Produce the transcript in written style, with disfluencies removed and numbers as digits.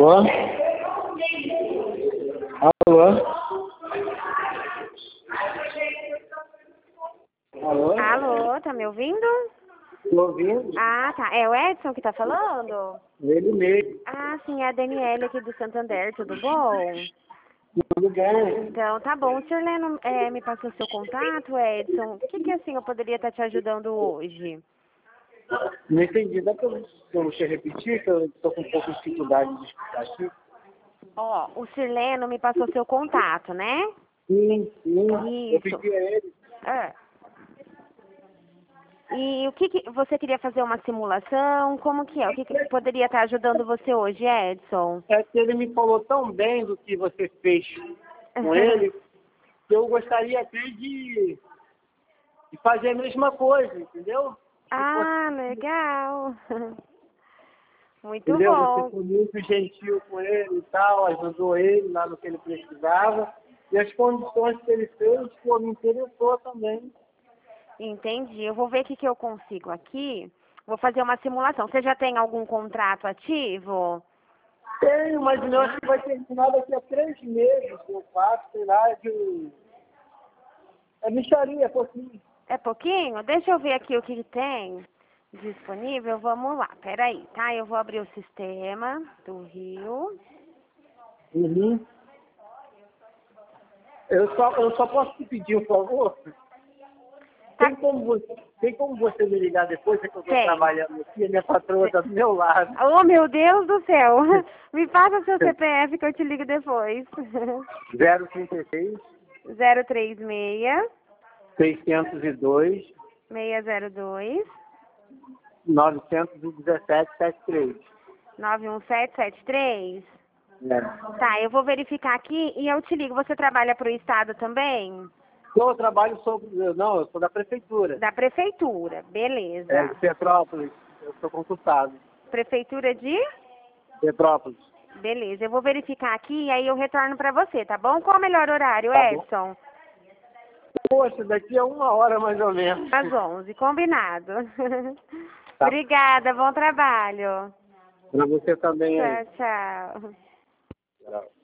Alô? Alô? Alô? Alô, tá me ouvindo? Tô ouvindo? Ah, tá. É o Edson que tá falando? Ele mesmo. Ah, sim, é a Daniela aqui do Santander, tudo bom? Tudo bem? Então, tá bom. O senhor Leno me passou seu contato, Edson. O que assim eu poderia estar te ajudando hoje? Não entendi. Dá pra você repetir? Que eu tô com um pouco de dificuldade de escutar aqui. Ó, o Sr. Leno me passou seu contato, né? Sim, sim. Eu Isso. pedi a ele. É. E o que você queria fazer uma simulação? Como que é? O que poderia estar ajudando você hoje, Edson? É que ele me falou tão bem do que você fez com ele, que eu gostaria até de fazer a mesma coisa, entendeu? Se fosse, Ah, legal. Muito entendeu? Você bom. foi muito gentil com ele e tal, ajudou ele lá no que ele precisava. E as condições que ele fez, pô, me interessou também. Entendi. Eu vou ver o que eu consigo aqui. Vou fazer uma simulação. Você já tem algum contrato ativo? Tenho, mas eu acho que vai terminar daqui a 3 meses, ou 4, sei lá, de... É mixaria, pouquinho. É pouquinho? Deixa eu ver aqui o que tem disponível. Vamos lá. Peraí, tá? Eu vou abrir o sistema do Rio. Uhum. Eu só posso te pedir um favor? Tá. Tem como você me ligar depois, é que eu estou Tem. trabalhando aqui, a minha patroa está do meu lado. Oh, meu Deus do céu. Me passa seu CPF que eu te ligo depois. 036 036 602 602 917 73. 91773. É. Tá, eu vou verificar aqui e eu te ligo. Você trabalha para o Estado também? Eu trabalho sobre... Não, eu sou da prefeitura. Da Prefeitura, É, beleza. de Petrópolis. Eu sou concursado. Prefeitura de? Petrópolis. Beleza, eu vou verificar aqui e aí eu retorno para você, tá bom? Qual o melhor horário, Tá bom. Edson? Poxa, daqui a 1 hora mais ou menos. Às 11, combinado. Tá. Obrigada, bom trabalho. Pra você também aí. Tchau, tchau. Tchau.